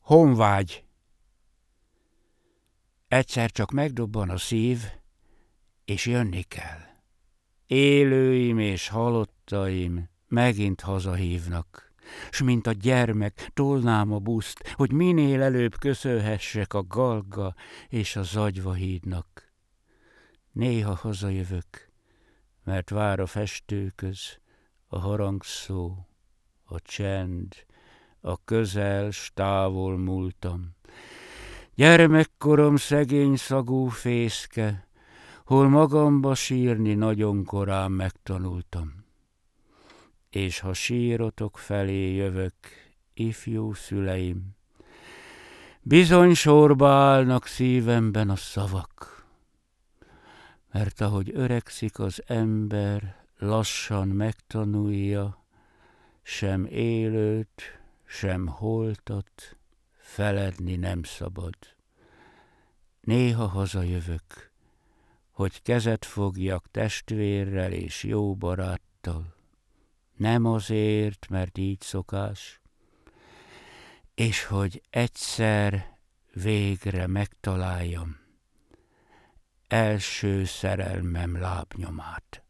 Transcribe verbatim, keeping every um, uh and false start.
Honvágy. Egyszer csak megdobban a szív, és jönni kell. Élőim és halottaim megint hazahívnak, s mint a gyermek tolnám a buszt, hogy minél előbb köszönhessek a Galga és a Zagyva hídnak. Néha hazajövök, mert vár a festőköz, a harangszó, a csend, a közel s távol múltam. Gyermekkorom szegény szagú fészke, hol magamba sírni nagyon korán megtanultam. És ha sírotok felé jövök, ifjú szüleim, bizony sorba állnak szívemben a szavak. Mert ahogy öregszik az ember, lassan megtanulja, sem élőt, sem holtat feledni nem szabad. Néha hazajövök, hogy kezet fogjak testvérrel és jó baráttal. Nem azért, mert így szokás, és hogy egyszer végre megtaláljam első szerelmem lábnyomát.